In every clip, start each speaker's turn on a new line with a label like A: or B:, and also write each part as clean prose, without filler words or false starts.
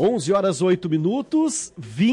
A: 11h08,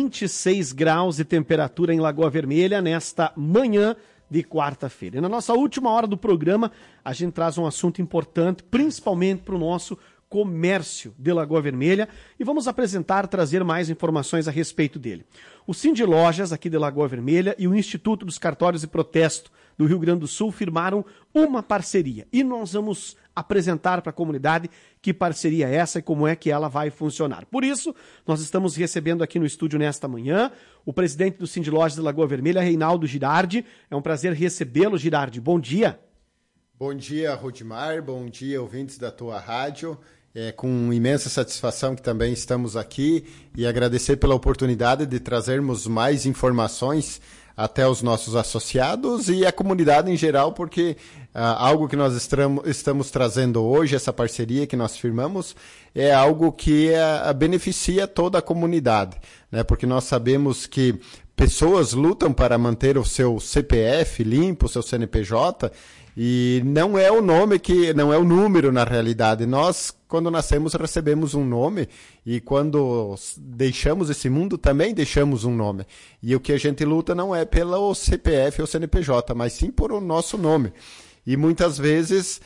A: 26 graus de temperatura em Lagoa Vermelha nesta manhã de quarta-feira. E na nossa última hora do programa, a gente traz um assunto importante, principalmente para o nosso comércio de Lagoa Vermelha, e vamos trazer mais informações a respeito dele. O Cindy Lojas, aqui de Lagoa Vermelha, e o Instituto dos Cartórios de Protesto do Rio Grande do Sul firmaram uma parceria. E nós vamos apresentar para a comunidade que parceria é essa e como é que ela vai funcionar. Por isso, nós estamos recebendo aqui no estúdio nesta manhã o presidente do Cindy Lojas de Lagoa Vermelha, Reinaldo Girardi. É um prazer recebê-lo, Girardi. Bom dia.
B: Bom dia, Rodimar. Bom dia, ouvintes da tua rádio. É com imensa satisfação que também estamos aqui e agradecer pela oportunidade de trazermos mais informações até os nossos associados e a comunidade em geral, porque algo que nós estamos trazendo hoje, essa parceria que nós firmamos, é algo que beneficia toda a comunidade, né? Porque nós sabemos que pessoas lutam para manter o seu CPF limpo, o seu CNPJ, e não é o nome não é o número na realidade. Nós, quando nascemos, recebemos um nome e quando deixamos esse mundo, também deixamos um nome. E o que a gente luta não é pelo CPF ou CNPJ, mas sim por o nosso nome. E muitas vezes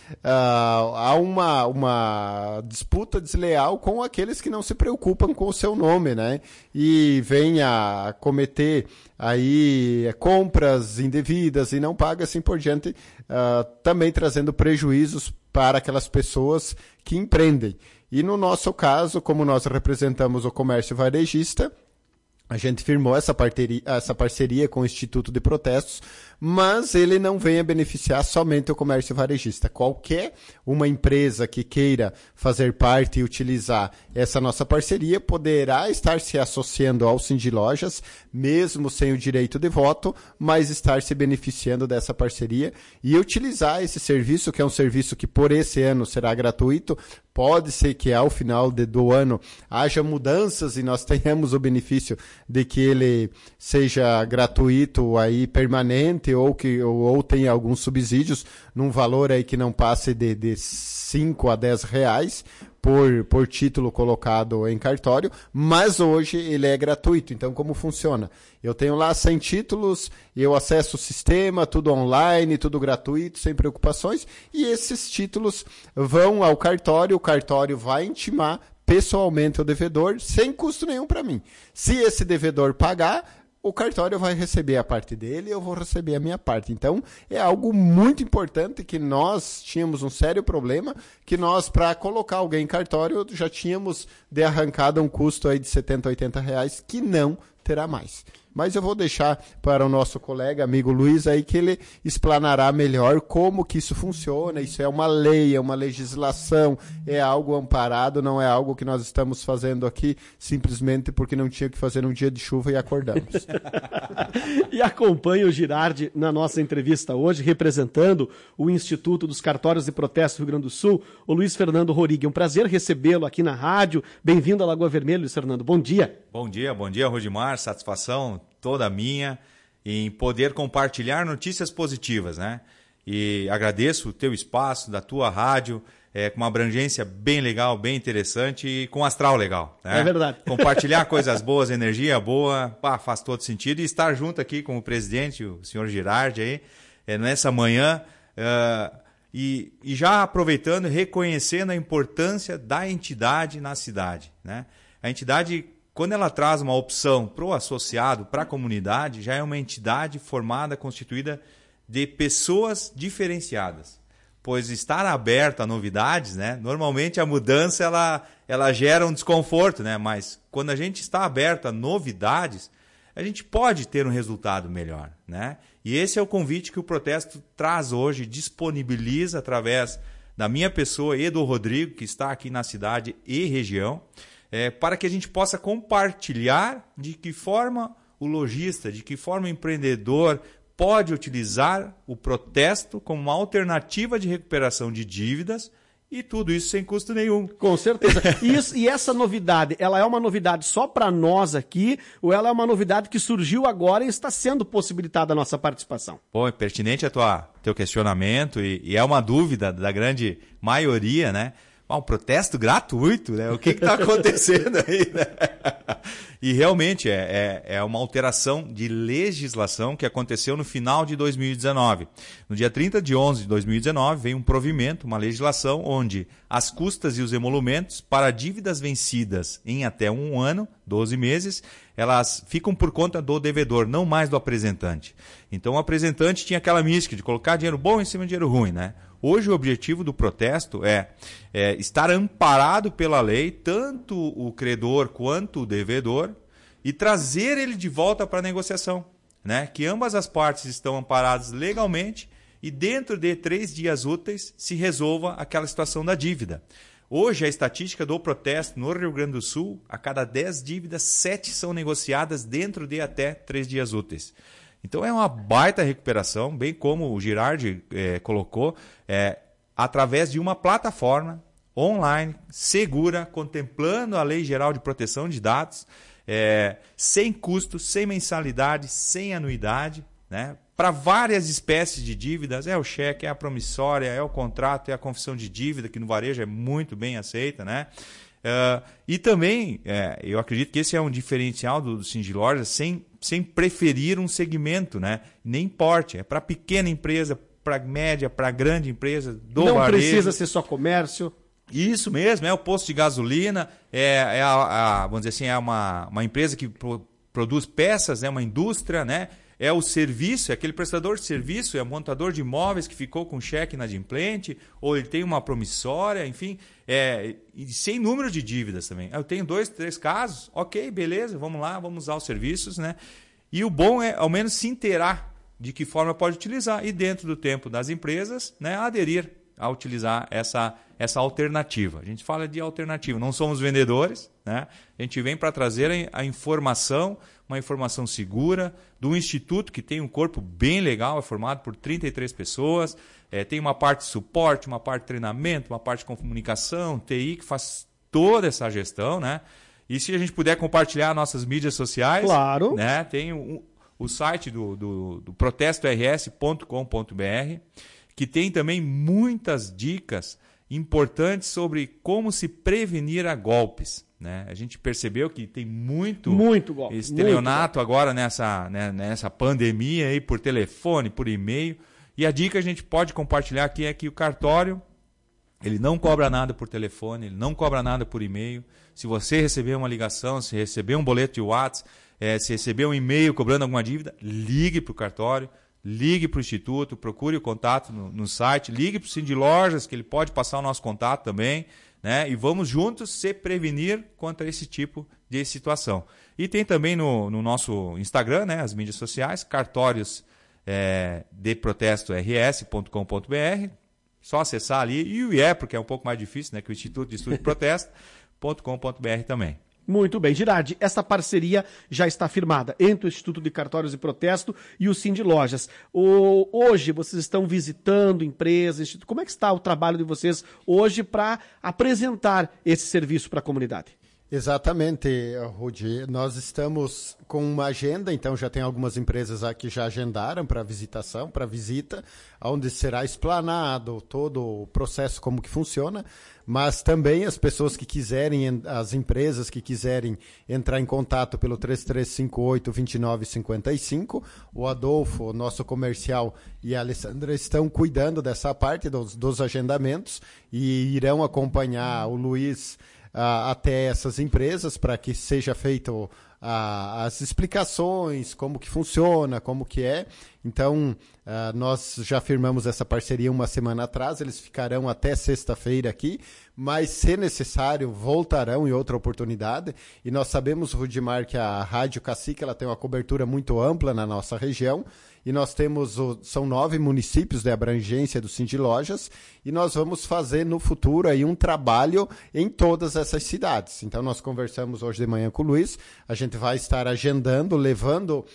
B: há uma disputa desleal com aqueles que não se preocupam com o seu nome, né? E vêm a cometer aí compras indevidas e não paga assim por diante, também trazendo prejuízos para aquelas pessoas que empreendem. E no nosso caso, como nós representamos o comércio varejista, a gente firmou essa parceria com o Instituto de Protestos, mas ele não vem a beneficiar somente o comércio varejista. Qualquer uma empresa que queira fazer parte e utilizar essa nossa parceria poderá estar se associando ao Cindy Lojas, mesmo sem o direito de voto, mas estar se beneficiando dessa parceria e utilizar esse serviço, que é um serviço que por esse ano será gratuito. Pode ser que ao final do ano haja mudanças e nós tenhamos o benefício de que ele seja gratuito aí permanente ou tenha alguns subsídios num valor aí que não passe de 5 a 10 reais por título colocado em cartório, mas hoje ele é gratuito. Então, como funciona? Eu tenho lá 100 títulos, eu acesso o sistema, tudo online, tudo gratuito, sem preocupações, e esses títulos vão ao cartório, o cartório vai intimar pessoalmente o devedor, sem custo nenhum para mim. Se esse devedor pagar, o cartório vai receber a parte dele e eu vou receber a minha parte. Então, é algo muito importante que nós tínhamos um sério problema, que nós, para colocar alguém em cartório, já tínhamos de arrancada um custo aí de 70, 80 reais, que não terá mais. Mas eu vou deixar para o nosso colega, amigo Luiz, aí que ele explanará melhor como que isso funciona. Isso é uma lei, é uma legislação, é algo amparado, não é algo que nós estamos fazendo aqui simplesmente porque não tinha que fazer num dia de chuva e acordamos.
A: E acompanha o Girardi na nossa entrevista hoje, representando o Instituto dos Cartórios de Protesto do Rio Grande do Sul, o Luiz Fernando Rorig. É um prazer recebê-lo aqui na rádio. Bem-vindo à Lagoa Vermelha, Luiz Fernando. Bom dia.
C: Bom dia, Rodimar. Satisfação toda minha em poder compartilhar notícias positivas, né? E agradeço o teu espaço, da tua rádio, com uma abrangência bem legal, bem interessante e com astral legal, né?
A: É verdade.
C: Compartilhar coisas boas, energia boa, faz todo sentido. E estar junto aqui com o presidente, o senhor Girardi, aí, nessa manhã, e já aproveitando e reconhecendo a importância da entidade na cidade, né? A entidade, quando ela traz uma opção para o associado, para a comunidade, já é uma entidade formada, constituída de pessoas diferenciadas. Pois estar aberto a novidades, né? Normalmente a mudança ela gera um desconforto, né? Mas quando a gente está aberto a novidades, a gente pode ter um resultado melhor, né? E esse é o convite que o Protesto traz hoje, disponibiliza através da minha pessoa e do Rodrigo, que está aqui na cidade e região, para que a gente possa compartilhar de que forma o lojista, de que forma o empreendedor pode utilizar o Protesto como uma alternativa de recuperação de dívidas, e tudo isso sem custo nenhum.
A: Com certeza. E essa novidade, ela é uma novidade só para nós aqui, ou ela é uma novidade que surgiu agora e está sendo possibilitada a nossa participação?
C: Bom, é pertinente teu questionamento, e é uma dúvida da grande maioria, né? um protesto gratuito, né? O que está acontecendo aí, né? E realmente é uma alteração de legislação que aconteceu no final de 2019. No dia 30 de 11 de 2019, veio um provimento, uma legislação, onde as custas e os emolumentos para dívidas vencidas em até 1 ano, 12 meses, elas ficam por conta do devedor, não mais do apresentante. Então o apresentante tinha aquela mística de colocar dinheiro bom em cima de dinheiro ruim, né? Hoje o objetivo do protesto é estar amparado pela lei, tanto o credor quanto o devedor, e trazer ele de volta para a negociação, né? Que ambas as partes estão amparadas legalmente e dentro de 3 dias úteis se resolva aquela situação da dívida. Hoje a estatística do protesto no Rio Grande do Sul, a cada 10 dívidas, 7 são negociadas dentro de até 3 dias úteis. Então é uma baita recuperação, bem como o Girardi colocou, através de uma plataforma online, segura, contemplando a Lei Geral de Proteção de Dados, sem custo, sem mensalidade, sem anuidade, né? Para várias espécies de dívidas, é o cheque, é a promissória, é o contrato, é a confissão de dívida, que no varejo é muito bem aceita, né? E também, eu acredito que esse é um diferencial do Sindlojas, sem preferir um segmento, né? Nem porte, é para pequena empresa, para média, para grande empresa, do
A: não
C: varejo.
A: Precisa ser só comércio.
C: Isso mesmo, é o posto de gasolina, vamos dizer assim, é uma empresa que produz peças, uma indústria, né? É o serviço, é aquele prestador de serviço, é o montador de imóveis que ficou com cheque inadimplente, ou ele tem uma promissória, enfim, e sem número de dívidas também. Eu tenho 2, 3 casos, ok, beleza, vamos lá, vamos usar os serviços, né? E o bom é, ao menos, se inteirar de que forma pode utilizar e, dentro do tempo das empresas, né, aderir a utilizar essa alternativa. A gente fala de alternativa, não somos vendedores, né? A gente vem para trazer a informação, uma informação segura, do instituto que tem um corpo bem legal, é formado por 33 pessoas, tem uma parte de suporte, uma parte de treinamento, uma parte de comunicação, TI, que faz toda essa gestão, né? E se a gente puder compartilhar nossas mídias sociais,
A: claro,
C: né? Tem o site do protestors.com.br, que tem também muitas dicas importantes sobre como se prevenir a golpes, né? A gente percebeu que tem muito golpe, estelionato agora nessa pandemia aí, por telefone, por e-mail. E a dica que a gente pode compartilhar aqui é que o cartório, ele não cobra nada por telefone, ele não cobra nada por e-mail. Se você receber uma ligação, se receber um boleto de WhatsApp, se receber um e-mail cobrando alguma dívida, ligue para o cartório. Ligue para o Instituto, procure o contato no site, ligue para o Sindlojas, que ele pode passar o nosso contato também, né? E vamos juntos se prevenir contra esse tipo de situação. E tem também no nosso Instagram, né, as mídias sociais, cartórios de protesto rs.com.br, só acessar ali, e o IE, porque é um pouco mais difícil, né, que o Instituto de Estudo de Protesto.com.br também.
A: Muito bem, Girardi, essa parceria já está firmada entre o Instituto de Cartórios e Protesto e o Sindlojas. Hoje vocês estão visitando empresas, como é que está o trabalho de vocês hoje para apresentar esse serviço para a comunidade?
B: Exatamente, Rudi. Nós estamos com uma agenda, então já tem algumas empresas aqui que já agendaram para visitação, para visita, onde será explanado todo o processo, como que funciona, mas também as pessoas que quiserem, as empresas que quiserem entrar em contato pelo 3358-2955, o Adolfo, nosso comercial, e a Alessandra estão cuidando dessa parte dos agendamentos e irão acompanhar o Luiz até essas empresas para que seja feito as explicações, como que funciona, como que é. Então, nós já firmamos essa parceria uma semana atrás, eles ficarão até sexta-feira aqui, mas, se necessário, voltarão em outra oportunidade. E nós sabemos, Rudimar, que a Rádio Cacique ela tem uma cobertura muito ampla na nossa região, e nós temos, são 9 municípios de abrangência do Sindlojas, e nós vamos fazer no futuro aí um trabalho em todas essas cidades. Então, nós conversamos hoje de manhã com o Luiz, a gente vai estar agendando, levando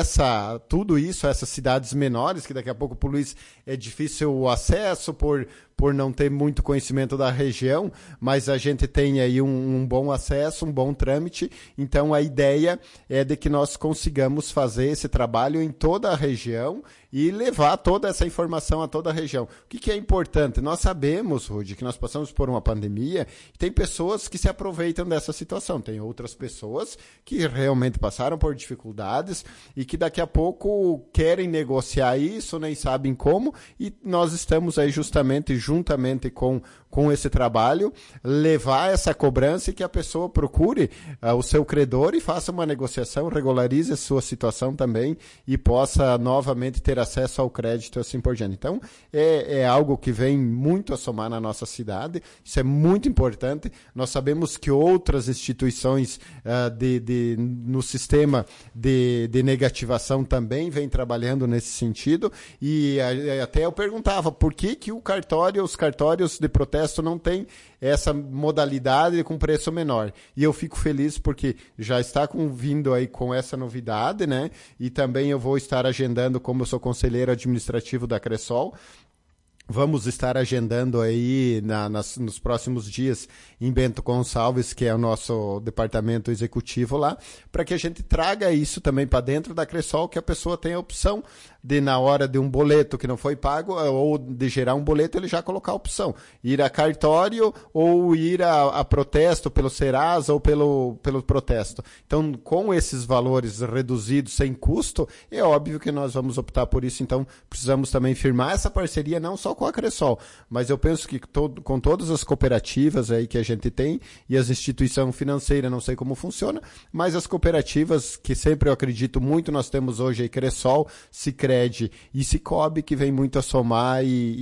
B: tudo isso a essas cidades menores, que daqui a pouco para o Luiz é difícil o acesso por por não ter muito conhecimento da região, mas a gente tem aí um bom acesso, um bom trâmite. Então, a ideia é de que nós consigamos fazer esse trabalho em toda a região e levar toda essa informação a toda a região. O que é importante? Nós sabemos, Rudy, que nós passamos por uma pandemia e tem pessoas que se aproveitam dessa situação. Tem outras pessoas que realmente passaram por dificuldades e que daqui a pouco querem negociar isso, nem sabem como, e nós estamos aí justamente, juntamente com esse trabalho, levar essa cobrança e que a pessoa procure o seu credor e faça uma negociação, regularize a sua situação também e possa novamente ter acesso ao crédito e assim por diante. Então, é algo que vem muito a somar na nossa cidade, isso é muito importante. Nós sabemos que outras instituições no sistema de negativação também vêm trabalhando nesse sentido, e até eu perguntava por que os cartórios de protesto não tem essa modalidade com preço menor. E eu fico feliz porque já está vindo aí com essa novidade, né? E também eu vou estar agendando, como eu sou conselheiro administrativo da Cressol, vamos estar agendando aí nos próximos dias em Bento Gonçalves, que é o nosso departamento executivo lá, para que a gente traga isso também para dentro da Cressol, que a pessoa tenha a opção de, na hora de um boleto que não foi pago, ou de gerar um boleto, ele já colocar a opção. Ir a cartório ou ir a protesto pelo Serasa ou pelo protesto. Então, com esses valores reduzidos, sem custo, é óbvio que nós vamos optar por isso. Então, precisamos também firmar essa parceria, não só com a Cressol, mas eu penso que com todas as cooperativas aí que a gente tem e as instituições financeiras, não sei como funciona, mas as cooperativas que sempre eu acredito muito, nós temos hoje aí Cressol, Sicredi e Sicobi, que vem muito a somar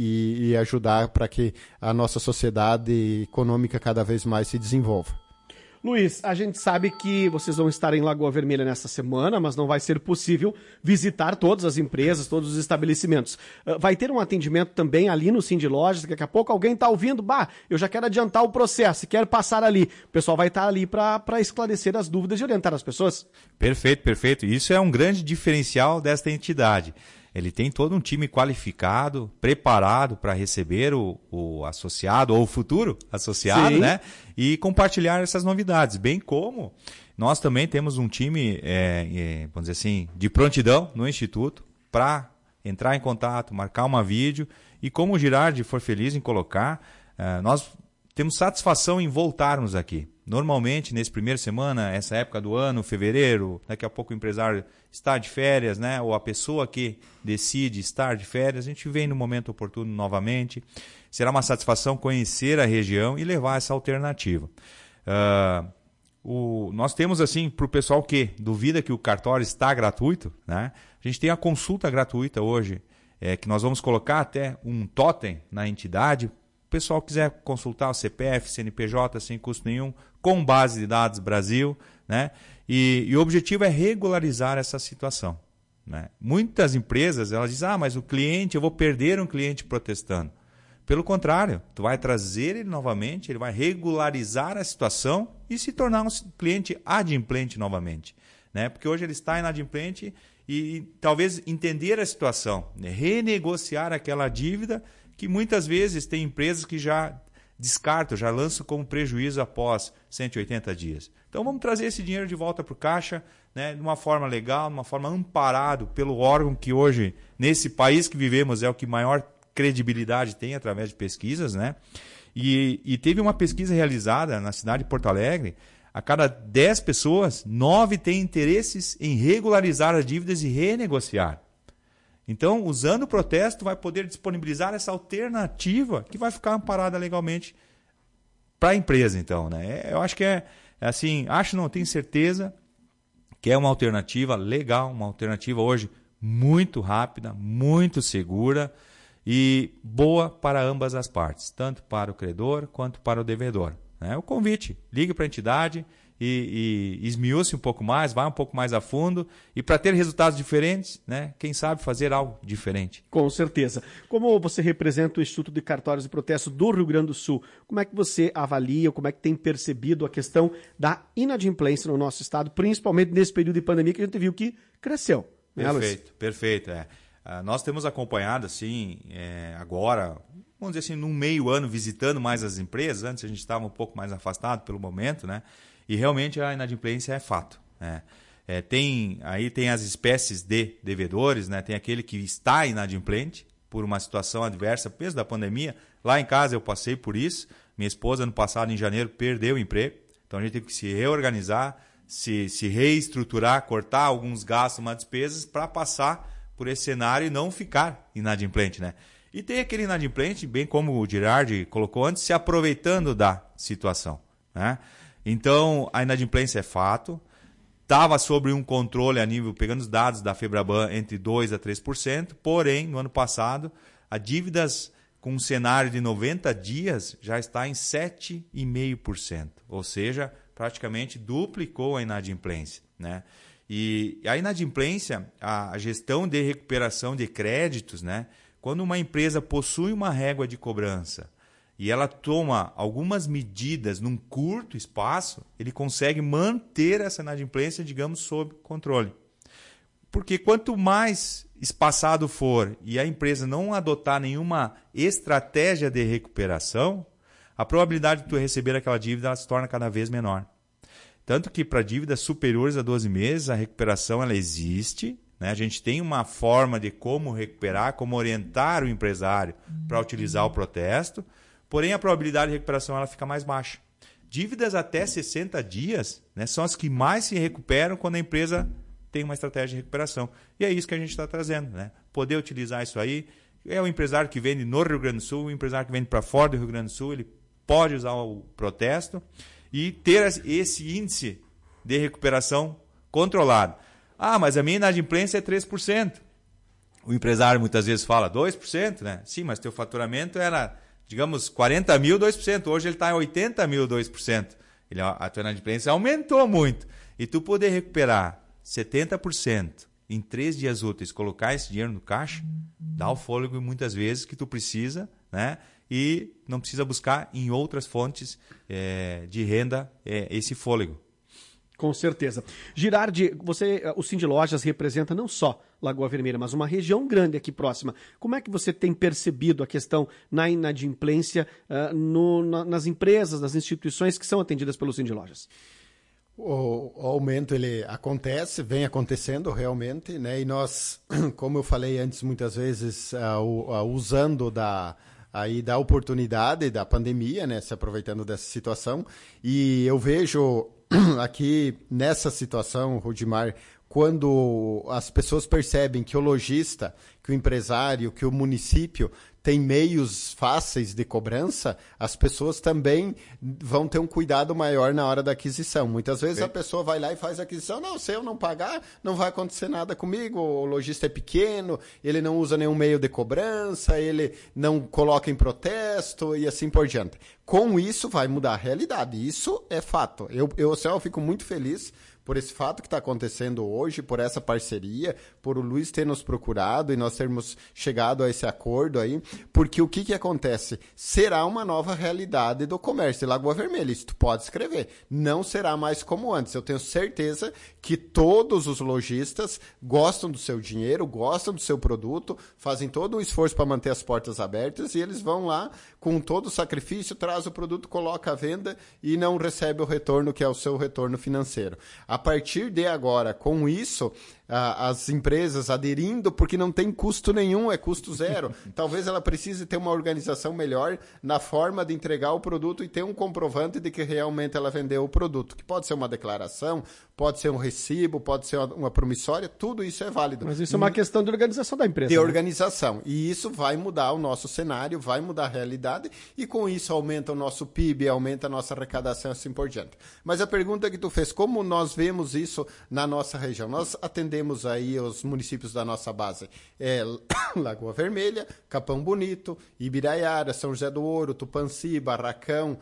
B: e ajudar para que a nossa sociedade econômica cada vez mais se desenvolva.
A: Luiz, a gente sabe que vocês vão estar em Lagoa Vermelha nessa semana, mas não vai ser possível visitar todas as empresas, todos os estabelecimentos. Vai ter um atendimento também ali no Cindy Lojas, daqui a pouco alguém está ouvindo, eu já quero adiantar o processo, quero passar ali. O pessoal vai estar ali para esclarecer as dúvidas e orientar as pessoas.
C: Perfeito, perfeito. Isso é um grande diferencial desta entidade. Ele tem todo um time qualificado, preparado para receber o associado ou o futuro associado, né? E compartilhar essas novidades. Bem como nós também temos um time, vamos dizer assim, de prontidão no Instituto para entrar em contato, marcar uma vídeo. E como o Girardi for feliz em colocar, nós temos satisfação em voltarmos aqui. Normalmente, nesse primeira semana, essa época do ano, fevereiro, daqui a pouco o empresário está de férias, né? Ou a pessoa que decide estar de férias, a gente vem no momento oportuno novamente. Será uma satisfação conhecer a região e levar essa alternativa. Nós temos, assim, para o pessoal que duvida que o cartório está gratuito, né? A gente tem a consulta gratuita hoje, que nós vamos colocar até um totem na entidade. O pessoal quiser consultar o CPF, CNPJ sem custo nenhum, com base de dados Brasil, né? E o objetivo é regularizar essa situação, né? Muitas empresas elas dizem, mas o cliente, eu vou perder um cliente protestando. Pelo contrário, tu vai trazer ele novamente, ele vai regularizar a situação e se tornar um cliente adimplente novamente, né? Porque hoje ele está inadimplente e talvez entender a situação, né? Renegociar aquela dívida que muitas vezes tem empresas que já descartam, já lançam como prejuízo após 180 dias. Então vamos trazer esse dinheiro de volta para o caixa, né, de uma forma legal, de uma forma amparado pelo órgão que hoje, nesse país que vivemos, é o que maior credibilidade tem através de pesquisas, né? E teve uma pesquisa realizada na cidade de Porto Alegre, a cada 10 pessoas, 9 têm interesses em regularizar as dívidas e renegociar. Então, usando o protesto, vai poder disponibilizar essa alternativa que vai ficar amparada legalmente para a empresa, então, né? Eu acho que tenho certeza que é uma alternativa legal, uma alternativa hoje muito rápida, muito segura e boa para ambas as partes, tanto para o credor quanto para o devedor, né? O convite, ligue para a entidade e esmiúce um pouco mais, vá um pouco mais a fundo e para ter resultados diferentes, né? Quem sabe fazer algo diferente.
A: Com certeza. Como você representa o Instituto de Cartórios e Protesto do Rio Grande do Sul, como é que você avalia, como é que tem percebido a questão da inadimplência no nosso estado, principalmente nesse período de pandemia que a gente viu que cresceu?
C: Perfeito, perfeito. Nós temos acompanhado, assim, agora, vamos dizer assim, num meio ano visitando mais as empresas. Antes a gente estava um pouco mais afastado pelo momento, né? E realmente a inadimplência é fato, né? Tem as espécies de devedores, né? Tem aquele que está inadimplente por uma situação adversa, mesmo da pandemia. Lá em casa eu passei por isso. Minha esposa, ano passado, em janeiro, perdeu o emprego. Então a gente teve que se reorganizar, se reestruturar, cortar alguns gastos, umas despesas para passar por esse cenário e não ficar inadimplente, né? E tem aquele inadimplente, bem como o Girardi colocou antes, se aproveitando da situação, né? Então, a inadimplência é fato. Estava sobre um controle a nível, pegando os dados da Febraban, entre 2% a 3%. Porém, no ano passado, a dívidas com um cenário de 90 dias já está em 7,5%. Ou seja, praticamente duplicou a inadimplência, né? E a inadimplência, a gestão de recuperação de créditos, né? Quando uma empresa possui uma régua de cobrança e ela toma algumas medidas num curto espaço, ele consegue manter essa inadimplência, digamos, sob controle. Porque quanto mais espaçado for e a empresa não adotar nenhuma estratégia de recuperação, a probabilidade de tu receber aquela dívida ela se torna cada vez menor. Tanto que para dívidas superiores a 12 meses, a recuperação ela existe, né? A gente tem uma forma de como recuperar, como orientar o empresário para utilizar o protesto, porém a probabilidade de recuperação ela fica mais baixa. Dívidas até 60 dias, né, são as que mais se recuperam quando a empresa tem uma estratégia de recuperação. E é isso que a gente está trazendo, né? Poder utilizar isso aí. É o empresário que vende no Rio Grande do Sul, o empresário que vende para fora do Rio Grande do Sul, ele pode usar o protesto e ter esse índice de recuperação controlado. Ah, mas a minha inadimplência é 3%. O empresário muitas vezes fala 2%, né? Sim, mas teu faturamento era, digamos, 40 mil, 2%. Hoje ele está em 80 mil, 2%. A tua inadimplência aumentou muito. E tu poder recuperar 70% em 3 dias úteis, colocar esse dinheiro no caixa, dá o fôlego muitas vezes que tu precisa, né? E não precisa buscar em outras fontes de renda esse fôlego.
A: Com certeza. Girardi, o Cindy Lojas representa não só Lagoa Vermelha, mas uma região grande aqui próxima. Como é que você tem percebido a questão na inadimplência nas empresas, nas instituições que são atendidas pelo Cindy Lojas?
B: O aumento ele acontece, vem acontecendo realmente, né? E nós, como eu falei antes, muitas vezes usando da oportunidade da pandemia, né? Se aproveitando dessa situação. E eu vejo aqui nessa situação, Rudimar, quando as pessoas percebem que o lojista, que o empresário, que o município tem meios fáceis de cobrança, as pessoas também vão ter um cuidado maior na hora da aquisição. Muitas vezes a pessoa vai lá e faz a aquisição, não, se eu não pagar, não vai acontecer nada comigo, o lojista é pequeno, ele não usa nenhum meio de cobrança, ele não coloca em protesto e assim por diante. Com isso vai mudar a realidade, isso é fato. Eu fico muito feliz por esse fato que está acontecendo hoje, por essa parceria, por o Luiz ter nos procurado e nós termos chegado a esse acordo aí, porque o que acontece? Será uma nova realidade do comércio de Lagoa Vermelha, isso tu pode escrever. Não será mais como antes. Eu tenho certeza que todos os lojistas gostam do seu dinheiro, gostam do seu produto, fazem todo o esforço para manter as portas abertas e eles vão lá com todo o sacrifício, traz o produto, coloca à venda e não recebe o retorno que é o seu retorno financeiro. A partir de agora, com isso, as empresas aderindo, porque não tem custo nenhum, é custo zero. Talvez ela precise ter uma organização melhor na forma de entregar o produto e ter um comprovante de que realmente ela vendeu o produto, que pode ser uma declaração, pode ser um recibo, pode ser uma promissória, tudo isso é válido.
A: Mas isso é uma questão de organização da empresa.
B: De organização. E isso vai mudar o nosso cenário, vai mudar a realidade e com isso aumenta o nosso PIB, aumenta a nossa arrecadação e assim por diante. Mas a pergunta que tu fez, como nós vemos isso na nossa região? Nós atendemos aí os municípios da nossa base. Lagoa Vermelha, Capão Bonito, Ibiraiara, São José do Ouro, Tupanci, Barracão,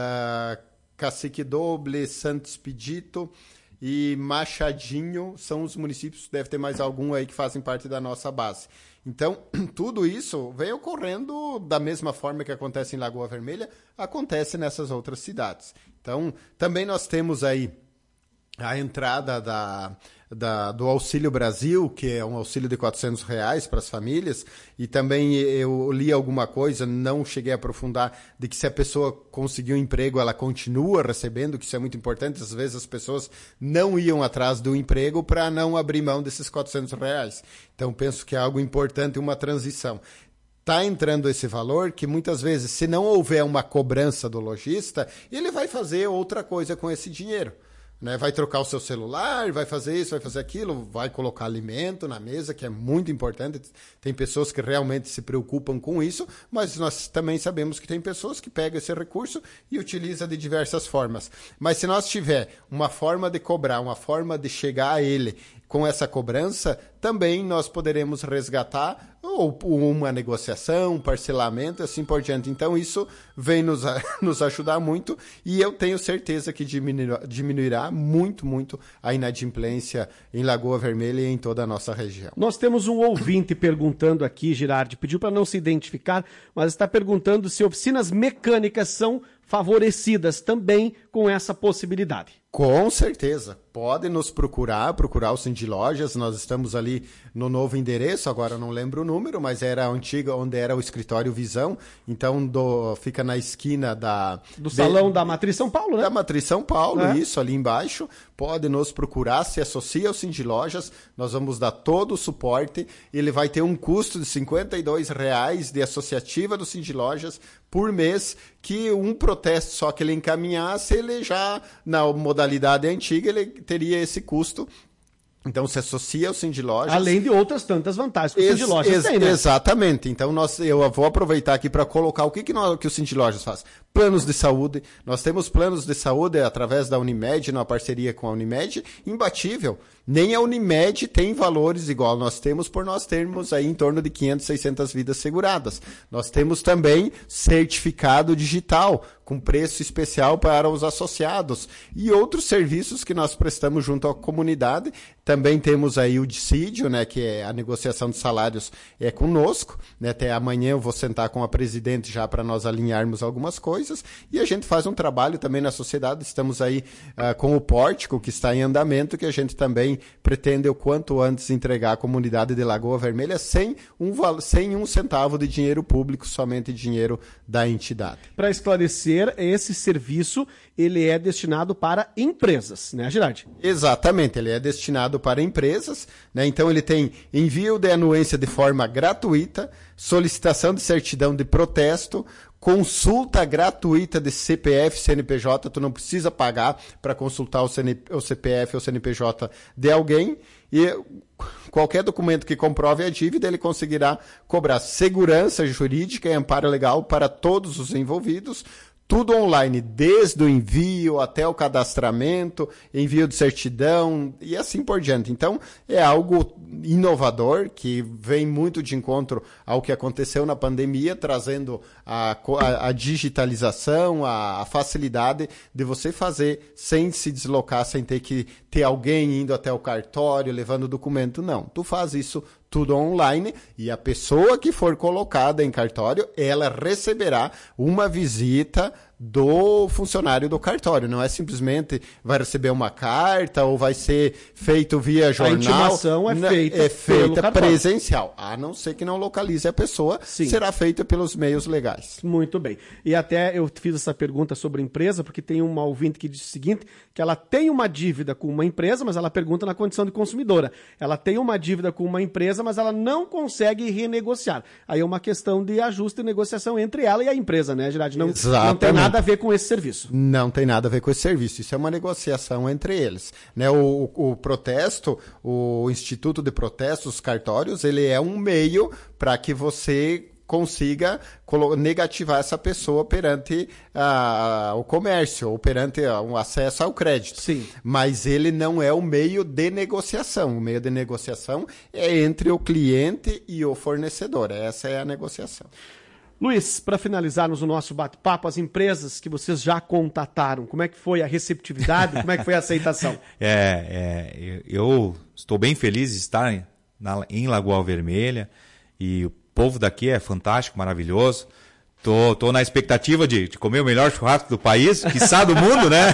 B: Cacique Doble, Santo Expedito e Machadinho são os municípios, deve ter mais algum aí que fazem parte da nossa base. Então, tudo isso vem ocorrendo da mesma forma que acontece em Lagoa Vermelha, acontece nessas outras cidades. Então, também nós temos aí a entrada do Auxílio Brasil, que é um auxílio de R$400 para as famílias, e também eu li alguma coisa, não cheguei a aprofundar, de que se a pessoa conseguiu um emprego, ela continua recebendo, que isso é muito importante. Às vezes as pessoas não iam atrás do emprego para não abrir mão desses R$400. Então penso que é algo importante, uma transição. Está entrando esse valor que muitas vezes, se não houver uma cobrança do lojista, ele vai fazer outra coisa com esse dinheiro. Né? Vai trocar o seu celular, vai fazer isso, vai fazer aquilo, vai colocar alimento na mesa, que é muito importante. Tem pessoas que realmente se preocupam com isso, mas nós também sabemos que tem pessoas que pegam esse recurso e utilizam de diversas formas. Mas se nós tiver uma forma de cobrar, uma forma de chegar a ele com essa cobrança, também nós poderemos resgatar ou uma negociação, um parcelamento e assim por diante. Então isso vem nos ajudar muito, e eu tenho certeza que diminuirá muito a inadimplência em Lagoa Vermelha e em toda a nossa região.
A: Nós temos um ouvinte perguntando aqui, Girardi, pediu para não se identificar, mas está perguntando se oficinas mecânicas são favorecidas também com essa possibilidade.
B: Com certeza. Pode nos procurar o Sindlojas. Nós estamos ali no novo endereço, agora eu não lembro o número, mas era a antiga, onde era o escritório Visão. Então fica na esquina do
A: salão da Matriz São Paulo, né?
B: Da Matriz São Paulo, isso, ali embaixo. Pode nos procurar, se associa ao Sindlojas, nós vamos dar todo o suporte. Ele vai ter um custo de R$52 de associativa do Sindlojas por mês, que um protesto só que ele encaminhasse, ele já, na modalidade antiga, ele teria esse custo. Então, se associa ao Sindlojas.
A: Além de outras tantas vantagens que o Sindlojas tem, né?
B: Exatamente. Então, eu vou aproveitar aqui para colocar o que o Sindlojas faz. Planos de saúde. Nós temos planos de saúde através da Unimed, numa parceria com a Unimed, imbatível. Nem a Unimed tem valores igual nós temos, por nós termos aí em torno de 500, 600 vidas seguradas. Nós temos também certificado digital, com preço especial para os associados, e outros serviços que nós prestamos junto à comunidade. Também temos aí o dissídio, né, que é a negociação de salários conosco. Né, até amanhã eu vou sentar com a presidente já para nós alinharmos algumas coisas, e a gente faz um trabalho também na sociedade. Estamos aí com o pórtico, que está em andamento, que a gente também pretende o quanto antes entregar à comunidade de Lagoa Vermelha sem um centavo de dinheiro público, somente dinheiro da entidade.
A: Para esclarecer, esse serviço ele é destinado para empresas, né, Girardi?
B: Exatamente, ele é destinado para empresas, né? Então ele tem envio de anuência de forma gratuita, solicitação de certidão de protesto, consulta gratuita de CPF, CNPJ, tu não precisa pagar para consultar o CPF ou CNPJ de alguém, e qualquer documento que comprove a dívida, ele conseguirá cobrar segurança jurídica e amparo legal para todos os envolvidos. Tudo online, desde o envio até o cadastramento, envio de certidão e assim por diante. Então, é algo inovador que vem muito de encontro ao que aconteceu na pandemia, trazendo a digitalização, a facilidade de você fazer sem se deslocar, sem ter que ter alguém indo até o cartório, levando documento. Não, tu faz isso tudo online, e a pessoa que for colocada em cartório, ela receberá uma visita do funcionário do cartório. Não é simplesmente vai receber uma carta ou vai ser feito via jornal.
A: A intimação é feita
B: presencial. A não ser que não localize a pessoa,
A: sim,
B: será feita pelos meios legais.
A: Muito bem. E até eu fiz essa pergunta sobre empresa, porque tem uma ouvinte que disse o seguinte, que ela tem uma dívida com uma empresa, mas ela pergunta na condição de consumidora. Ela tem uma dívida com uma empresa, mas ela não consegue renegociar. Aí é uma questão de ajuste e negociação entre ela e a empresa, né, Girardi? Não tem nada a ver com esse serviço.
B: Não tem nada a ver com esse serviço. Isso é uma negociação entre eles. Né? O protesto, o Instituto de Protestos, os cartórios, ele é um meio para que você consiga negativar essa pessoa perante o comércio ou perante o acesso ao crédito.
A: Sim.
B: Mas ele não é o meio de negociação. O meio de negociação é entre o cliente e o fornecedor. Essa é a negociação.
A: Luiz, para finalizarmos o nosso bate-papo, as empresas que vocês já contataram, como é que foi a receptividade, como é que foi a aceitação?
C: Eu estou bem feliz de estar em Lagoa Vermelha, e o povo daqui é fantástico, maravilhoso. Tô na expectativa de comer o melhor churrasco do país, quiçá do mundo, né?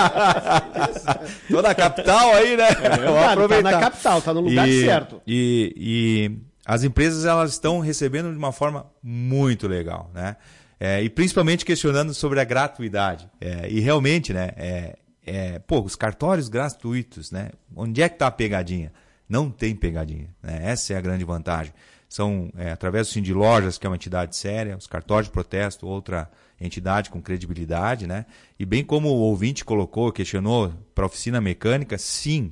C: Tô na capital aí, né?
A: Vou aproveitar. Tá na capital, tá no lugar certo.
C: E as empresas, elas estão recebendo de uma forma muito legal, né? E principalmente questionando sobre a gratuidade. E realmente, né? Os cartórios gratuitos, né? Onde é que tá a pegadinha? Não tem pegadinha, né? Essa é a grande vantagem. São, através do Sindilojas, que é uma entidade séria, os cartórios de protesto, outra entidade com credibilidade, né? E bem como o ouvinte questionou para a oficina mecânica, sim.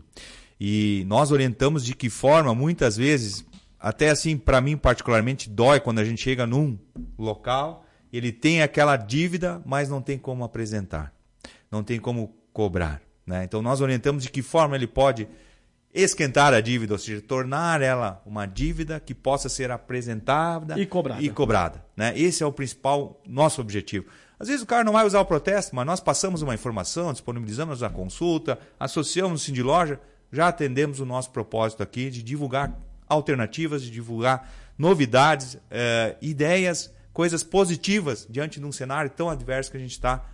C: E nós orientamos de que forma, muitas vezes, até assim, para mim particularmente, dói quando a gente chega num local, ele tem aquela dívida, mas não tem como apresentar, não tem como cobrar, né? Então nós orientamos de que forma ele pode esquentar a dívida, ou seja, tornar ela uma dívida que possa ser apresentada
A: e cobrada,
C: né? Esse é o principal nosso objetivo. Às vezes o cara não vai usar o protesto, mas nós passamos uma informação, disponibilizamos a consulta, associamos o Sindiloja, já atendemos o nosso propósito aqui de divulgar alternativas, de divulgar novidades, ideias, coisas positivas diante de um cenário tão adverso que a gente está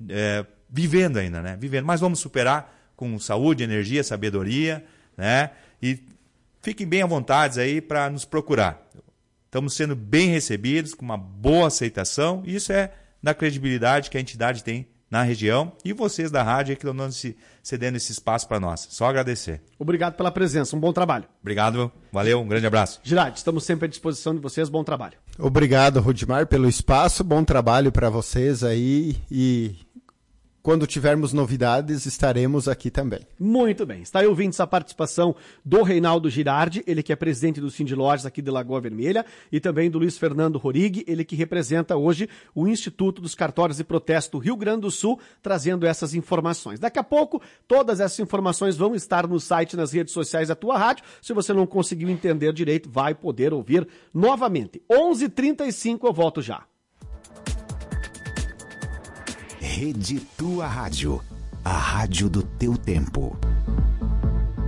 C: vivendo ainda, né? Mas vamos superar com saúde, energia, sabedoria, né? E fiquem bem à vontade aí para nos procurar. Estamos sendo bem recebidos, com uma boa aceitação, e isso é da credibilidade que a entidade tem na região, e vocês da rádio que estão cedendo esse espaço para nós. Só agradecer.
A: Obrigado pela presença, um bom trabalho.
C: Obrigado, valeu, um grande abraço.
A: Girardi, estamos sempre à disposição de vocês, bom trabalho.
B: Obrigado, Rudimar, pelo espaço, bom trabalho para vocês aí, e quando tivermos novidades, estaremos aqui também.
A: Muito bem. Está aí ouvindo essa participação do Reinaldo Girardi, ele que é presidente do Sindilojas aqui de Lagoa Vermelha, e também do Luiz Fernando Rorig, ele que representa hoje o Instituto dos Cartórios de Protesto do Rio Grande do Sul, trazendo essas informações. Daqui a pouco, todas essas informações vão estar no site e nas redes sociais da tua rádio. Se você não conseguiu entender direito, vai poder ouvir novamente. 11h35, eu volto já.
D: Rede Tua Rádio, a rádio do teu tempo.